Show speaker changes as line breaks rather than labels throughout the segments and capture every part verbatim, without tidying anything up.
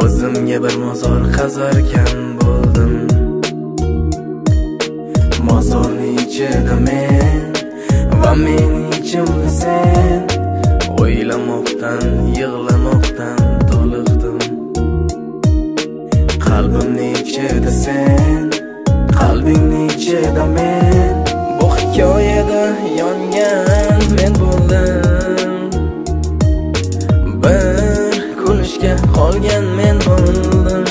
O'zimga bir mozor qazarkan bo'ldim. Mozorning ichida men va meni ichimda sen. O'ylamoqdan, yig'lamoqdan toliqdim. Qalbimning ichida sen, qalbingning ichida men. Bu hikoyada yongan men bo'ldim. Bir kulishga qolgan men bo'ldim.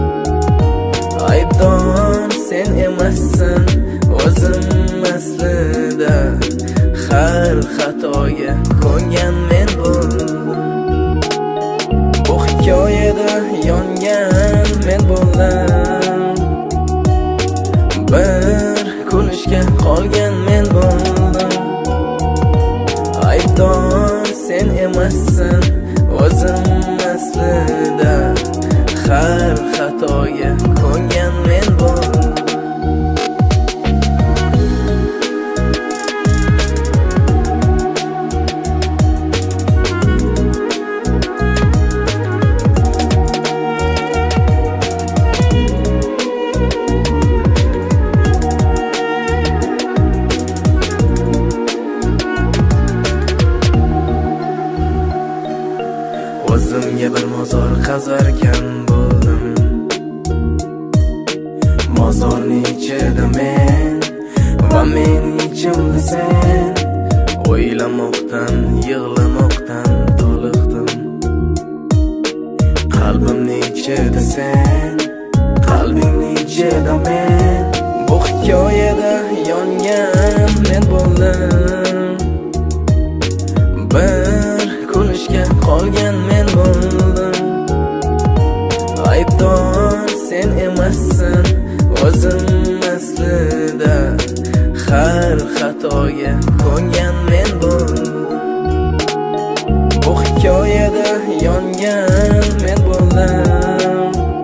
Aybdor sen emassan, o'zim aslida har xatoga ko'ngan men bo'ldim. Bu hikoyada yongan men bo'ldim. Bir kulishga qolgan men bo'ldim. Aybdor sen emassan, o'zim aslida har xatoga ko'ngan men bo'ldim. O'zimga bir mozor qazarkan bo'ldim. Mozorning ichida men va meni ichimda sen. O'ylamoqdan, yig'lamoqdan toliqdim. Qalbimning ichida sen, qalbingning ichida men. Bu hikoyada yongan men bo'ldim. Bir kulishga qolgan men bo'ldim. Aybdor sen emassan, o'zim aslida har xatoga ko'ngan men bo'ldim. Bu hikoyada yongan men bo'ldim.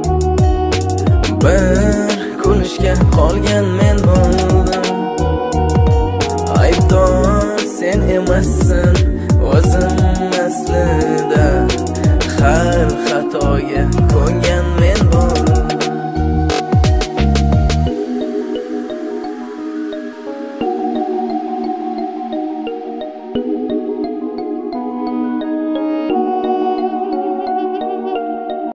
Bir kulishga qolgan men bo'ldim. Aybdor sen emassan, o'zim aslida har xatoga ko'ngan